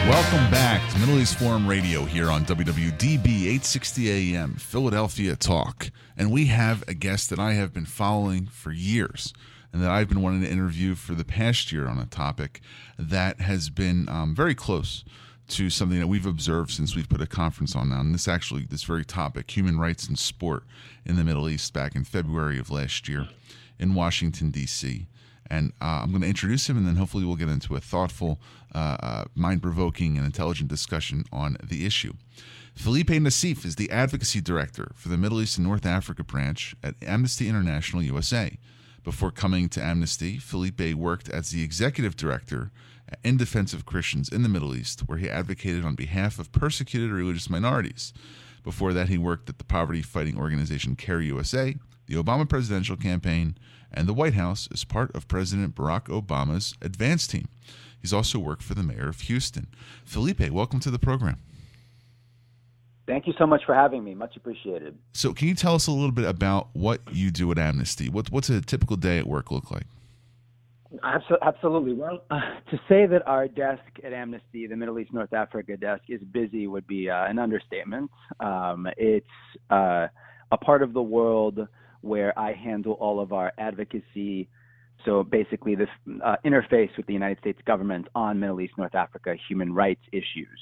Welcome back to Middle East Forum Radio here on WWDB 860 AM, Philadelphia Talk. And we have a guest that I have been following for years and that I've been wanting to interview for the past year on a topic that has been very close to something that we've observed since we've put a conference on now. And this very topic, human rights in sport in the Middle East, back in February of last year in Washington, D.C. And I'm going to introduce him, and then hopefully we'll get into a thoughtful, mind-provoking, and intelligent discussion on the issue. Felipe Nassif is the Advocacy Director for the Middle East and North Africa branch at Amnesty International USA. Before coming to Amnesty, Felipe worked as the Executive Director in Defense of Christians in the Middle East, where he advocated on behalf of persecuted religious minorities. Before that, he worked at the poverty-fighting organization CARE USA, the Obama presidential campaign, and the White House as part of President Barack Obama's advance team. He's also worked for the mayor of Houston. Felipe, welcome to the program. Thank you so much for having me. Much appreciated. So can you tell us a little bit about what you do at Amnesty? What's a typical day at work look like? Absolutely. Well, to say that our desk at Amnesty, the Middle East North Africa desk, is busy would be an understatement. It's a part of the world where I handle all of our advocacy, so basically this interface with the United States government on Middle East, North Africa human rights issues.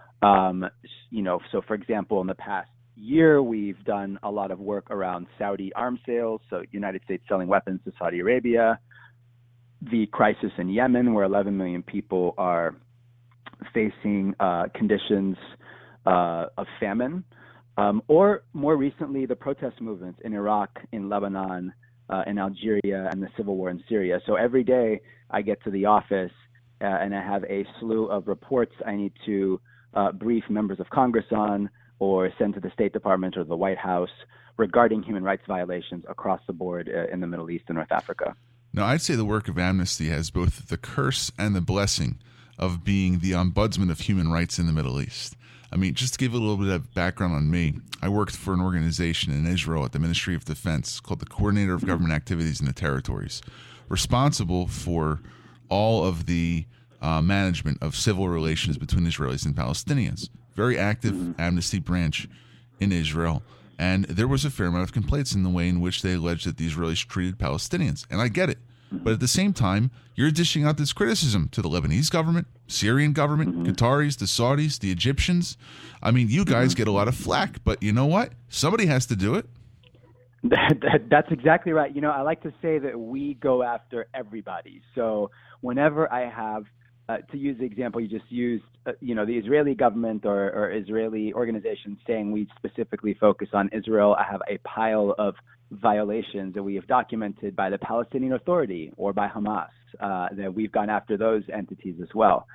So for example, in the past year, we've done a lot of work around Saudi arms sales, so United States selling weapons to Saudi Arabia, the crisis in Yemen, where 11 million people are facing conditions of famine, or more recently, the protest movements in Iraq, in Lebanon, in Algeria, and the civil war in Syria. So every day I get to the office and I have a slew of reports I need to brief members of Congress on or send to the State Department or the White House regarding human rights violations across the board in the Middle East and North Africa. Now, I'd say the work of Amnesty has both the curse and the blessing of being the ombudsman of human rights in the Middle East. I mean, just to give a little bit of background on me, I worked for an organization in Israel at the Ministry of Defense called the Coordinator of Government Activities in the Territories, responsible for all of the management of civil relations between Israelis and Palestinians. Very active Amnesty branch in Israel. And there was a fair amount of complaints in the way in which they alleged that the Israelis treated Palestinians. And I get it. But at the same time, you're dishing out this criticism to the Lebanese government, Syrian government, Qataris, the Saudis, the Egyptians. I mean, you guys get a lot of flack, but you know what? Somebody has to do it. That's exactly right. You know, I like to say that we go after everybody. So whenever I have, to use the example you just used, the Israeli government or Israeli organizations saying we specifically focus on Israel, I have a pile of violations that we have documented by the Palestinian Authority or by Hamas, that we've gone after those entities as well.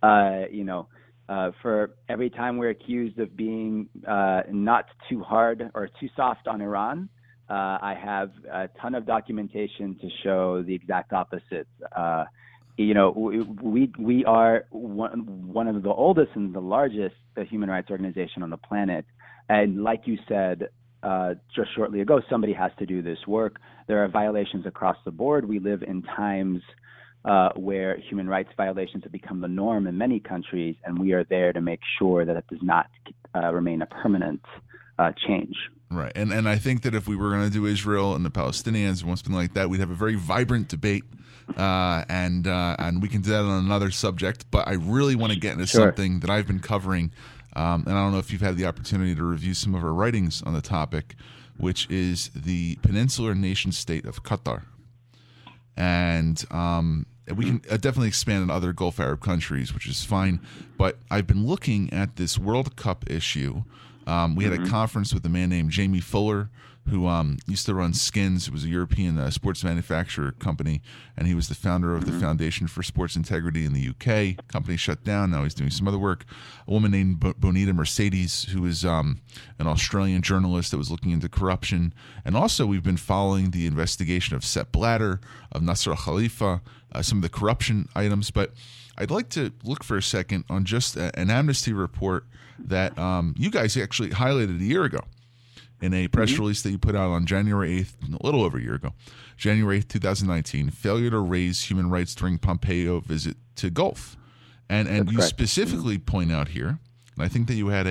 For every time we're accused of being not too hard or too soft on Iran, I have a ton of documentation to show the exact opposite. We are one of the oldest and the largest human rights organization on the planet. And like you said, just shortly ago, somebody has to do this work. There are violations across the board. We live in times where human rights violations have become the norm in many countries, and we are there to make sure that it does not remain a permanent change. Right. And I think that if we were going to do Israel and the Palestinians and something like that, we'd have a very vibrant debate. And we can do that on another subject. But I really want to get into something that I've been covering. And I don't know if you've had the opportunity to review some of our writings on the topic, which is the peninsular nation state of Qatar. And we can definitely expand on other Gulf Arab countries, which is fine. But I've been looking at this World Cup issue. We had a conference with a man named Jamie Fuller, who used to run Skins. It was a European sports manufacturer company, and he was the founder of the Foundation for Sports Integrity in the UK. Company shut down. Now he's doing some other work. A woman named Bonita Mercedes, who is an Australian journalist that was looking into corruption. And also we've been following the investigation of Sepp Blatter, of Nasser Khalifa, some of the corruption items. But I'd like to look for a second on just an Amnesty report that you guys actually highlighted a year ago in a press release that you put out on January 8th, a little over a year ago, January 8th, 2019, failure to raise human rights during Pompeo visit to Gulf. And you correct. specifically point out here, and I think that you had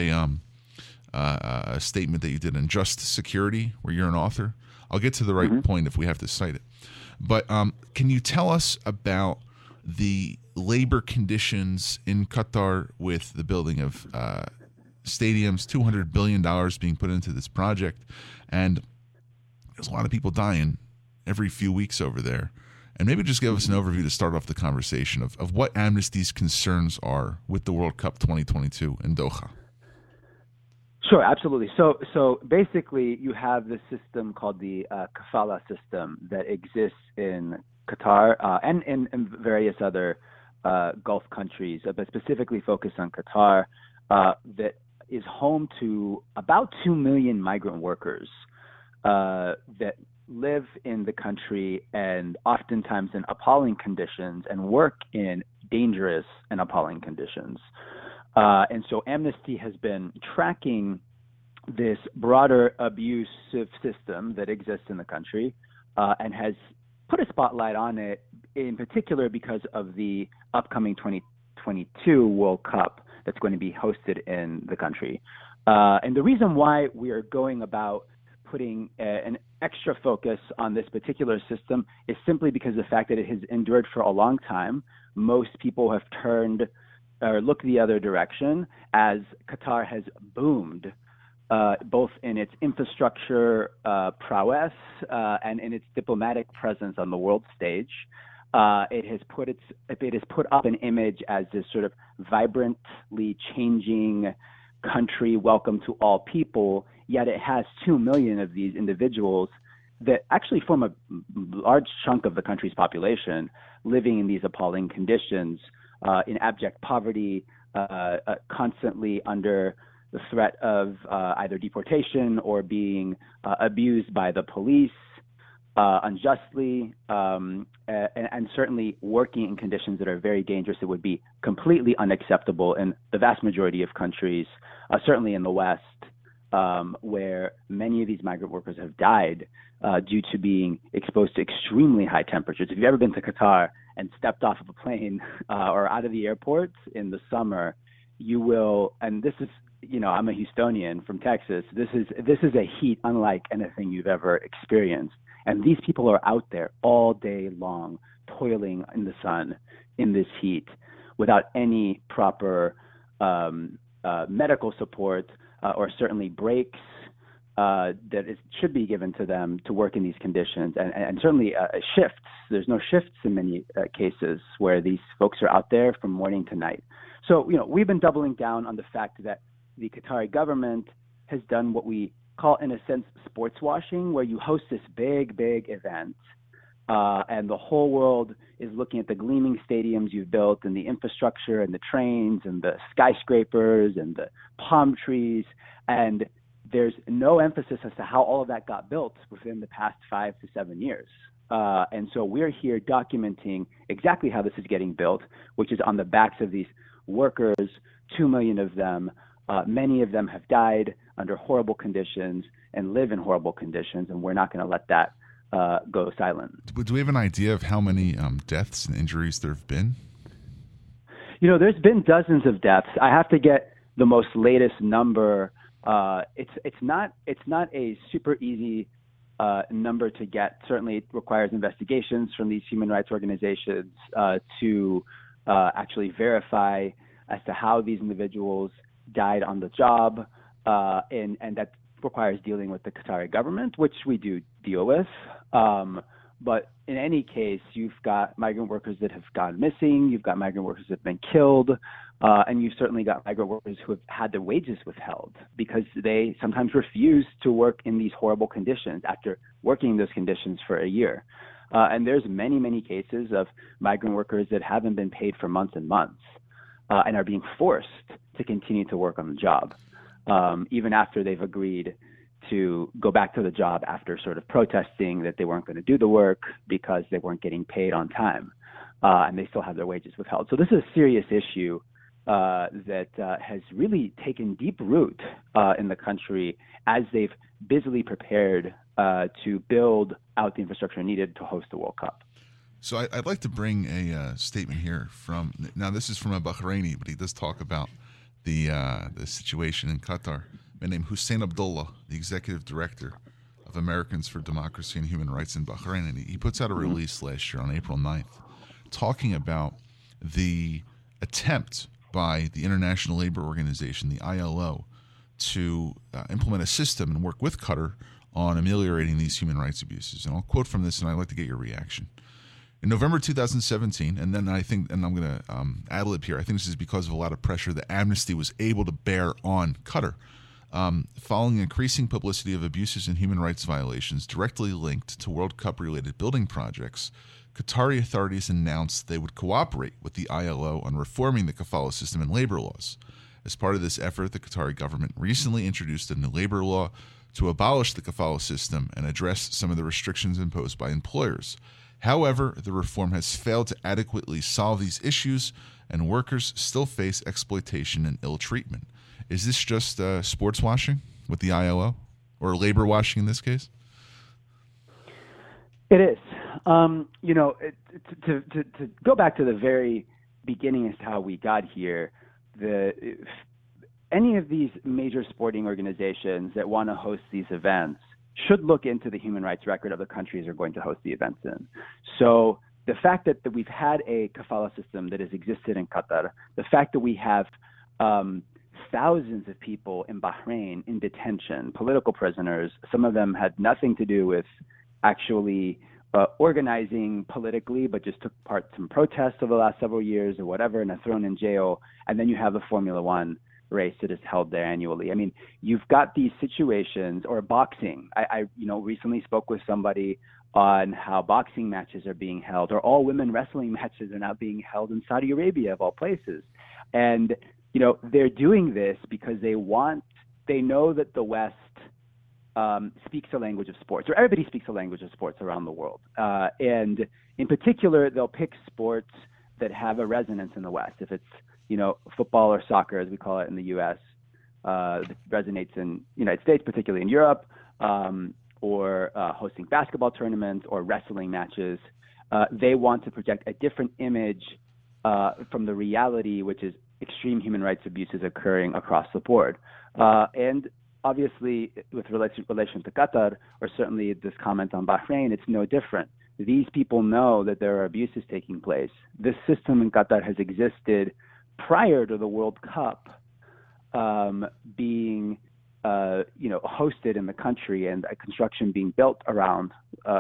a statement that you did in Just Security, where you're an author. I'll get to the right point if we have to cite it. But can you tell us about the labor conditions in Qatar with the building of stadiums, $200 billion being put into this project, and there's a lot of people dying every few weeks over there. And maybe just give us an overview to start off the conversation of what Amnesty's concerns are with the World Cup 2022 in Doha. Sure, absolutely. So basically, you have this system called the kafala system that exists in Qatar and in various other Gulf countries, but specifically focused on Qatar, that is home to about 2 million migrant workers that live in the country and oftentimes in appalling conditions and work in dangerous and appalling conditions. And so Amnesty has been tracking this broader abusive system that exists in the country and has put a spotlight on it in particular because of the upcoming 2022 World Cup that's going to be hosted in the country. And the reason why we are going about putting an extra focus on this particular system is simply because of the fact that it has endured for a long time. Most people have turned or looked the other direction as Qatar has boomed, both in its infrastructure prowess and in its diplomatic presence on the world stage. It has put up an image as this sort of vibrantly changing country, welcome to all people, yet it has 2 million of these individuals that actually form a large chunk of the country's population living in these appalling conditions, in abject poverty, constantly under the threat of either deportation or being abused by the police unjustly, and certainly working in conditions that are very dangerous. It would be completely unacceptable in the vast majority of countries, certainly in the West, where many of these migrant workers have died due to being exposed to extremely high temperatures. If you've ever been to Qatar and stepped off of a plane or out of the airport in the summer, you will, and this is, I'm a Houstonian from Texas. This is a heat unlike anything you've ever experienced. And these people are out there all day long, toiling in the sun in this heat without any proper medical support or certainly breaks should be given to them to work in these conditions. And certainly shifts. There's no shifts in many cases where these folks are out there from morning to night. So, we've been doubling down on the fact that the Qatari government has done what we call, in a sense, sports washing, where you host this big event, and the whole world is looking at the gleaming stadiums you've built and the infrastructure and the trains and the skyscrapers and the palm trees, and there's no emphasis as to how all of that got built within the past 5 to 7 years. And so we're here documenting exactly how this is getting built, which is on the backs of these workers, 2 million of them. Many of them have died under horrible conditions and live in horrible conditions, and we're not going to let that go silent. Do we have an idea of how many deaths and injuries there have been? There's been dozens of deaths. I have to get the most latest number. It's not a super easy number to get. Certainly, it requires investigations from these human rights organizations to actually verify as to how these individuals died on the job, and that requires dealing with the Qatari government, which we do deal with. But in any case, you've got migrant workers that have gone missing, you've got migrant workers that have been killed, and you've certainly got migrant workers who have had their wages withheld because they sometimes refuse to work in these horrible conditions after working in those conditions for a year. And there's many cases of migrant workers that haven't been paid for months and months, and are being forced to continue to work on the job, even after they've agreed to go back to the job after sort of protesting that they weren't going to do the work because they weren't getting paid on time, and they still have their wages withheld. So this is a serious issue that has really taken deep root in the country as they've busily prepared to build out the infrastructure needed to host the World Cup. So I'd like to bring a statement here from, now this is from a Bahraini, but he does talk about the situation in Qatar. A man named Hussein Abdullah, the executive director of Americans for Democracy and Human Rights in Bahrain, and he puts out a release last year on April 9th talking about the attempt by the International Labor Organization, the ILO, to implement a system and work with Qatar on ameliorating these human rights abuses. And I'll quote from this, and I'd like to get your reaction. In November 2017, and then I think, and I'm going to ad-lib here, I think this is because of a lot of pressure that Amnesty was able to bear on Qatar. Following increasing publicity of abuses and human rights violations directly linked to World Cup-related building projects, Qatari authorities announced they would cooperate with the ILO on reforming the kafala system and labor laws. As part of this effort, the Qatari government recently introduced a new labor law to abolish the kafala system and address some of the restrictions imposed by employers. However, the reform has failed to adequately solve these issues, and workers still face exploitation and ill treatment. Is this just sports washing with the ILO, or labor washing in this case? It is. To go back to the very beginning as to how we got here, any of these major sporting organizations that want to host these events should look into the human rights record of the countries they're going to host the events in. So the fact that we've had a kafala system that has existed in Qatar, the fact that we have thousands of people in Bahrain in detention, political prisoners, some of them had nothing to do with actually organizing politically, but just took part in protests over the last several years or whatever, and are thrown in jail. And then you have the Formula One race that is held there annually. I mean, you've got these situations, or boxing. I recently spoke with somebody on how boxing matches are being held, or all women wrestling matches are now being held in Saudi Arabia, of all places. And, they're doing this because they know that the West speaks a language of sports, or everybody speaks a language of sports around the world. And in particular, they'll pick sports that have a resonance in the West. If it's, football or soccer, as we call it in the U.S., that resonates in the United States, particularly in Europe, or hosting basketball tournaments or wrestling matches, they want to project a different image from the reality, which is extreme human rights abuses occurring across the board. And obviously, with relation to Qatar, or certainly this comment on Bahrain, it's no different. These people know that there are abuses taking place. This system in Qatar has existed prior to the World Cup being hosted in the country, and a construction being built around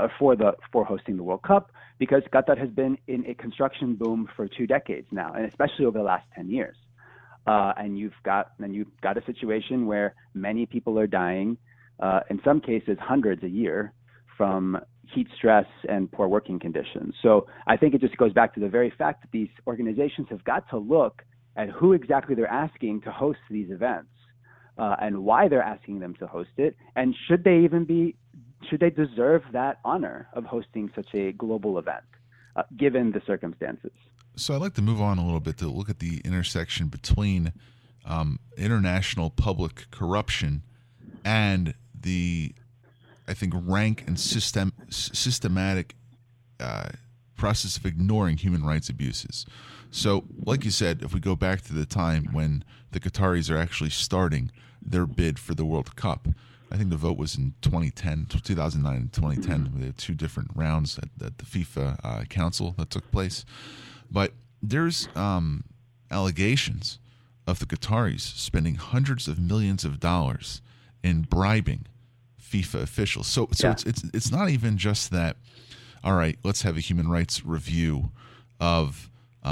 for hosting the World Cup, because Qatar has been in a construction boom for 2 decades now, and especially over the last 10 years. And you've got a situation where many people are dying, in some cases hundreds a year, from heat stress and poor working conditions. So I think it just goes back to the very fact that these organizations have got to look at who exactly they're asking to host these events, and why they're asking them to host it, and should they deserve that honor of hosting such a global event, given the circumstances. So I'd like to move on a little bit to look at the intersection between international public corruption and the, I think, rank and systematic process of ignoring human rights abuses. So, like you said, if we go back to the time when the Qataris are actually starting their bid for the World Cup, I think the vote was in 2009 and 2010. We had 2 different rounds at the FIFA Council that took place. But there's allegations of the Qataris spending hundreds of millions of dollars in bribing FIFA officials. So yeah. It's not even just that, all right, let's have a human rights review of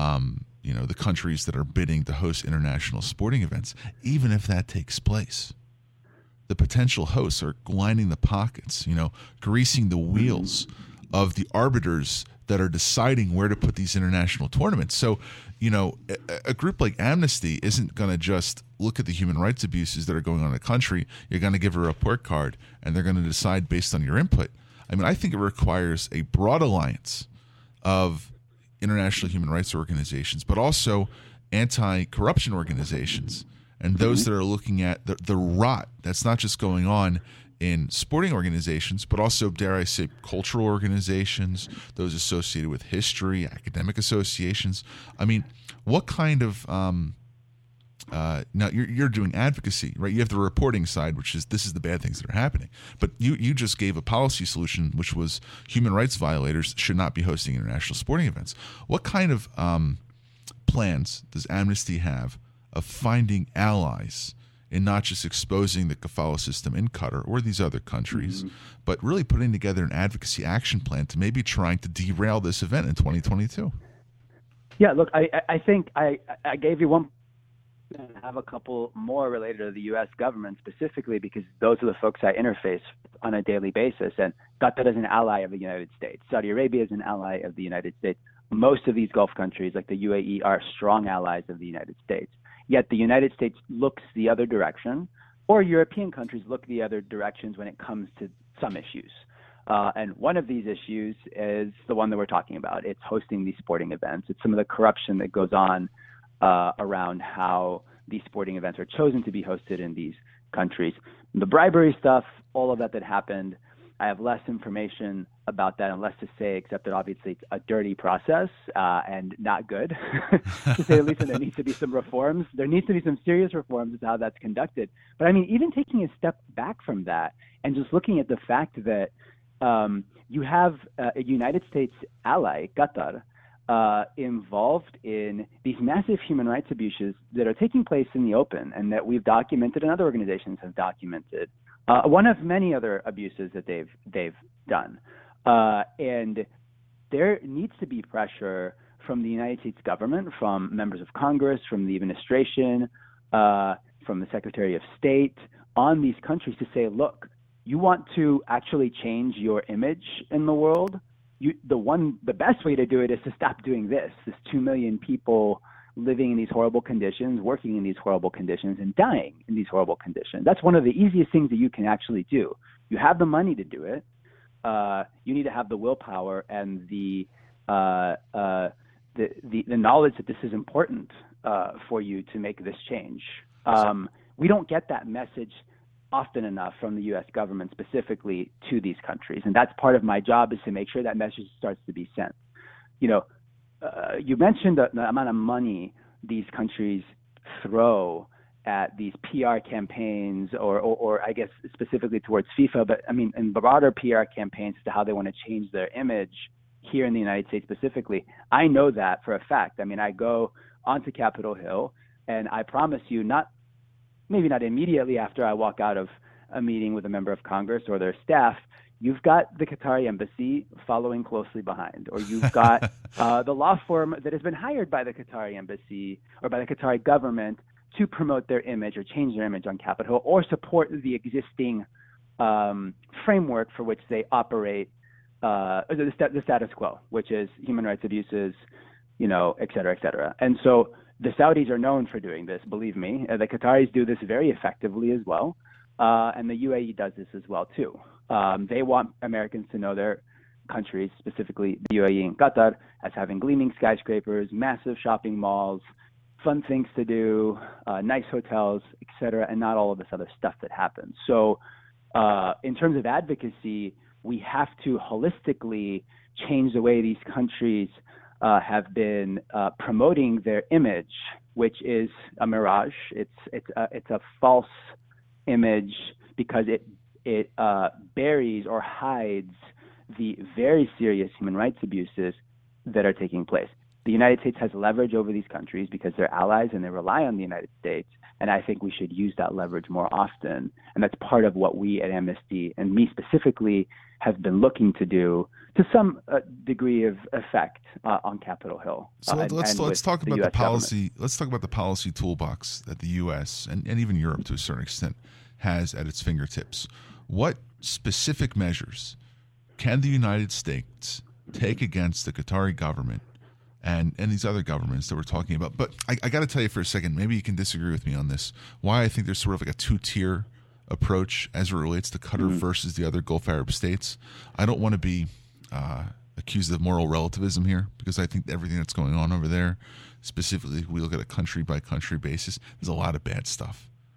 the countries that are bidding to host international sporting events. Even if that takes place, the potential hosts are lining the pockets, greasing the wheels of the arbiters that are deciding where to put these international tournaments. So, a group like Amnesty isn't going to just look at the human rights abuses that are going on in a country. You're going to give a report card, and they're going to decide based on your input. I mean, I think it requires a broad alliance of international human rights organizations, but also anti-corruption organizations, and those that are looking at the rot that's not just going on in sporting organizations, but also, dare I say, cultural organizations, those associated with history, academic associations. I mean, what kind of now you're doing advocacy, right? You have the reporting side, which is this is the bad things that are happening. But you just gave a policy solution, which was human rights violators should not be hosting international sporting events. What kind of plans does Amnesty have of finding allies in not just exposing the kafala system in Qatar or these other countries, but really putting together an advocacy action plan to maybe trying to derail this event in 2022? Yeah, look, I think I gave you one and have a couple more related to the U.S. government specifically because those are the folks I interface on a daily basis. And Qatar is an ally of the United States. Saudi Arabia is an ally of the United States. Most of these Gulf countries, like the UAE, are strong allies of the United States. Yet the United States looks the other direction, or European countries look the other directions when it comes to some issues. And one of these issues is the one that we're talking about. It's hosting these sporting events. It's some of the corruption that goes on around how these sporting events are chosen to be hosted in these countries. The bribery stuff, all of that happened, I have less information about that and less to say, except that obviously it's a dirty process and not good, to say the least, and there needs to be some reforms. There needs to be some serious reforms as to how that's conducted. But I mean, even taking a step back from that and just looking at the fact that you have a United States ally, Qatar, involved in these massive human rights abuses that are taking place in the open and that we've documented and other organizations have documented. One of many other abuses that they've done. And there needs to be pressure from the United States government, from members of Congress, from the administration, from the Secretary of State on these countries to say, look, you want to actually change your image in the world? The best way to do it is to stop doing this 2 million people living in these horrible conditions, working in these horrible conditions, and dying in these horrible conditions. That's one of the easiest things that you can actually do. You have the money to do it. You need to have the willpower and the knowledge that this is important for you to make this change. We don't get that message often enough from the U.S. government specifically to these countries, and that's part of my job is to make sure that message starts to be sent. You mentioned the amount of money these countries throw at these PR campaigns or I guess specifically towards FIFA, but I mean, in broader PR campaigns as to how they want to change their image here in the United States specifically. I know that for a fact. I mean, I go onto Capitol Hill and I promise you, maybe not immediately after I walk out of a meeting with a member of Congress or their staff, you've got the Qatari embassy following closely behind, or you've got the law firm that has been hired by the Qatari embassy or by the Qatari government to promote their image or change their image on Capitol Hill or support the existing framework for which they operate, the status quo, which is human rights abuses, et cetera, et cetera. And so the Saudis are known for doing this, believe me. The Qataris do this very effectively as well, and the UAE does this as well too. They want Americans to know their countries, specifically the UAE and Qatar, as having gleaming skyscrapers, massive shopping malls, fun things to do, nice hotels, et cetera, and not all of this other stuff that happens. So in terms of advocacy, we have to holistically change the way these countries have been promoting their image, which is a mirage. It's a false image because it buries or hides the very serious human rights abuses that are taking place. The United States has leverage over these countries because they're allies and they rely on the United States. And I think we should use that leverage more often. And that's part of what we at Amnesty, and me specifically, have been looking to do to some degree of effect on Capitol Hill. So let's talk about the policy. Let's talk about the policy toolbox that the U.S. and even Europe, to a certain extent, has at its fingertips. What specific measures can the United States take against the Qatari government and these other governments that we're talking about? But I got to tell you for a second, maybe you can disagree with me on this, why I think there's sort of like a two-tier approach as it relates to Qatar versus the other Gulf Arab states. I don't want to be accused of moral relativism here, because I think everything that's going on over there, specifically if we look at a country-by-country basis, there's a lot of bad stuff.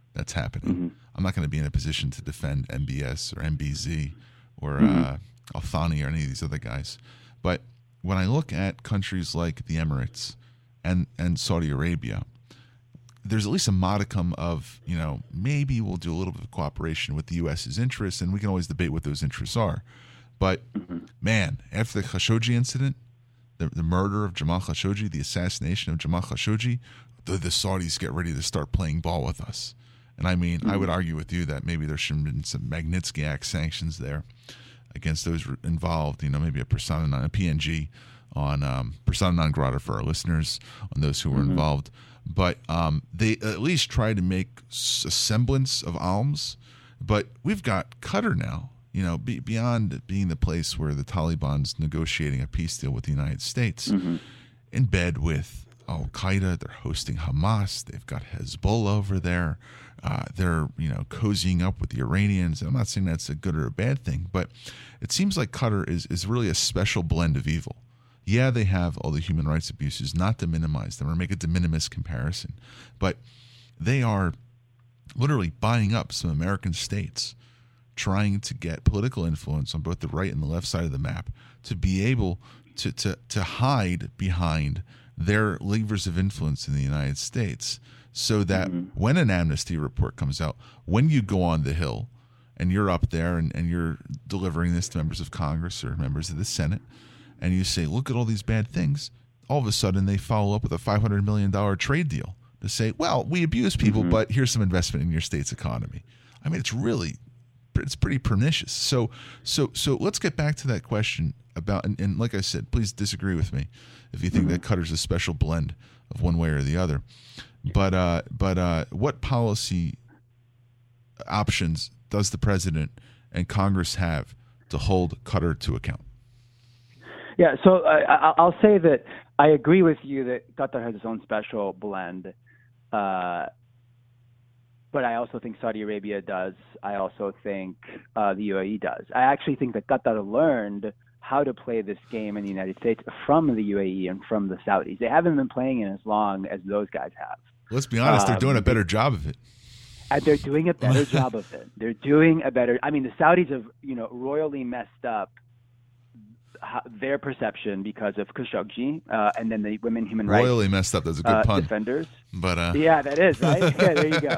that's happening. Mm-hmm. I'm not going to be in a position to defend MBS or MBZ or Al Thani or any of these other guys. But when I look at countries like the Emirates and Saudi Arabia, there's at least a modicum of, maybe we'll do a little bit of cooperation with the U.S.'s interests, and we can always debate what those interests are. But, man, after the Khashoggi incident, the murder of Jamal Khashoggi, the assassination of Jamal Khashoggi, the Saudis get ready to start playing ball with us. And I mean, I would argue with you that maybe there should have been some Magnitsky Act sanctions there against those involved, maybe a persona non, a PNG on persona non grata for our listeners, on those who were involved. But they at least try to make a semblance of alms. But we've got Qatar now, beyond being the place where the Taliban's negotiating a peace deal with the United States, in bed with Al-Qaeda. They're hosting Hamas. They've got Hezbollah over there. They're, cozying up with the Iranians. I'm not saying that's a good or a bad thing, but it seems like Qatar is really a special blend of evil. Yeah, they have all the human rights abuses, not to minimize them or make a de minimis comparison, but they are literally buying up some American states, trying to get political influence on both the right and the left side of the map to be able to hide behind their levers of influence in the United States, so that when an amnesty report comes out, when you go on the Hill and you're up there and you're delivering this to members of Congress or members of the Senate, and you say, look at all these bad things, all of a sudden they follow up with a $500 million trade deal to say, well, we abuse people, but here's some investment in your state's economy. I mean, it's pretty pernicious. So let's get back to that question about, and like I said, please disagree with me if you think that Qatar's a special blend of one way or the other. But what policy options does the president and Congress have to hold Qatar to account? Yeah, so I'll say that I agree with you that Qatar has its own special blend, but I also think Saudi Arabia does. I also think the UAE does. I actually think that Qatar learned how to play this game in the United States from the UAE and from the Saudis. They haven't been playing it as long as those guys have. Let's be honest, they're doing a better job of it. They're doing a better job of it. They're doing a better. I mean, the Saudis have, royally messed up their perception because of Khashoggi, and then the women human rights royally messed up. That's a good pun. Defenders. But yeah, that is right. Yeah, there you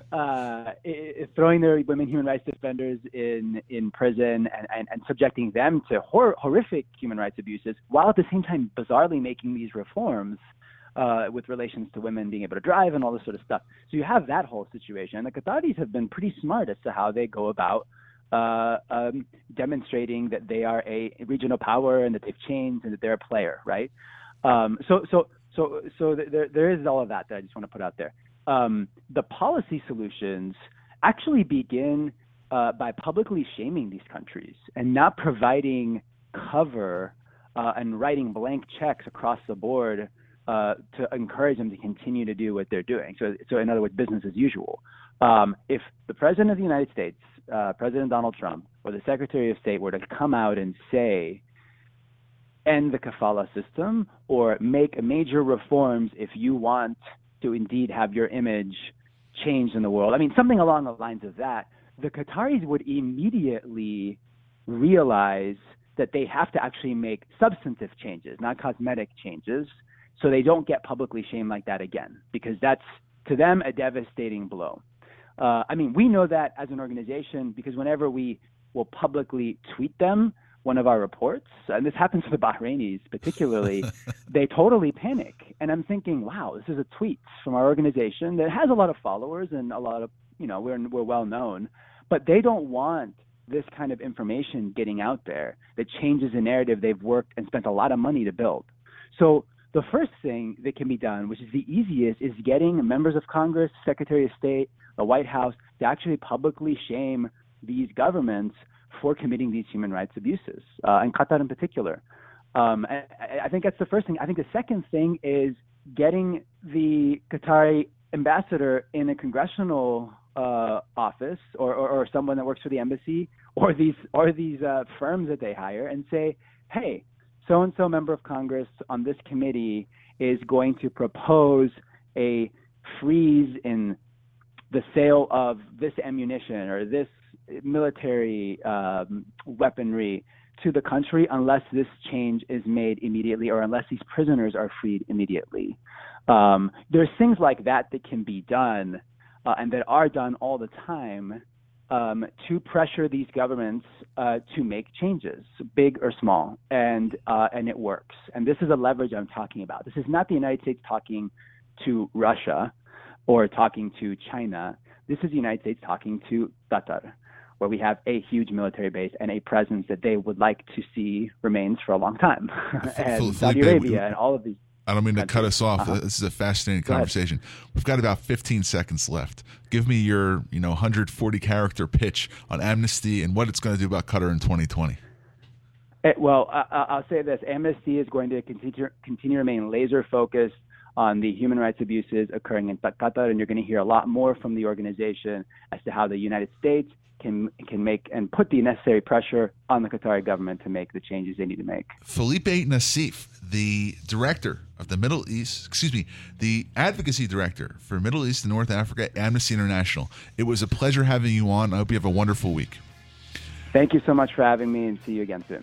go. Throwing their women human rights defenders in prison and subjecting them to horrific human rights abuses, while at the same time bizarrely making these reforms with relations to women being able to drive and all this sort of stuff. So you have that whole situation. And the Qataris have been pretty smart as to how they go about demonstrating that they are a regional power and that they've changed and that they're a player, right? So there is all of that I just want to put out there. The policy solutions actually begin by publicly shaming these countries and not providing cover and writing blank checks across the board to encourage them to continue to do what they're doing. So in other words, business as usual. If the President of the United States, President Donald Trump, or the Secretary of State were to come out and say, end the kafala system or make major reforms if you want to indeed have your image changed in the world, I mean, something along the lines of that, the Qataris would immediately realize that they have to actually make substantive changes, not cosmetic changes, so they don't get publicly shamed like that again, because that's, to them, a devastating blow. I mean, we know that as an organization because whenever we will publicly tweet them one of our reports, and this happens to the Bahrainis particularly, they totally panic. And I'm thinking, wow, this is a tweet from our organization that has a lot of followers and a lot of, we're well known, but they don't want this kind of information getting out there that changes a narrative they've worked and spent a lot of money to build. So the first thing that can be done, which is the easiest, is getting members of Congress, Secretary of State, the White House to actually publicly shame these governments for committing these human rights abuses, and Qatar in particular. I think that's the first thing. I think the second thing is getting the Qatari ambassador in a congressional office or someone that works for the embassy or these firms that they hire and say, hey, so-and-so member of Congress on this committee is going to propose a freeze in the sale of this ammunition or this military weaponry to the country unless this change is made immediately or unless these prisoners are freed immediately. There's things like that can be done and that are done all the time to pressure these governments to make changes, big or small, and it works. And this is a leverage I'm talking about. This is not the United States talking to Russia or talking to China. This is the United States talking to Qatar, where we have a huge military base and a presence that they would like to see remains for a long time. And Saudi Arabia and all of these. I don't mean to cut us off. This is a fascinating conversation. We've got about 15 seconds left. Give me your 140-character pitch on Amnesty and what it's going to do about Qatar in 2020. Well, I'll say this. Amnesty is going to continue to remain laser-focused on the human rights abuses occurring in Qatar, and you're going to hear a lot more from the organization as to how the United States can make and put the necessary pressure on the Qatari government to make the changes they need to make. Felipe Nassif, the director of the the advocacy director for Middle East and North Africa, Amnesty International. It was a pleasure having you on. I hope you have a wonderful week. Thank you so much for having me, and see you again soon.